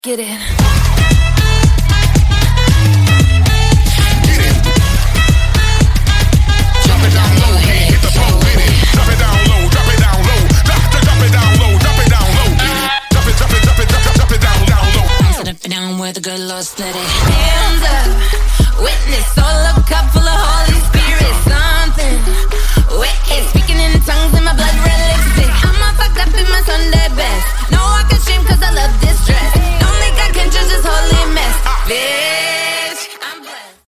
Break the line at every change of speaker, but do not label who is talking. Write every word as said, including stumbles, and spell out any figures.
Get it.
Where the good Lord steady.
Hands up, witness, all a cup full of Holy Spirit. Something wicked, speaking in tongues in my blood.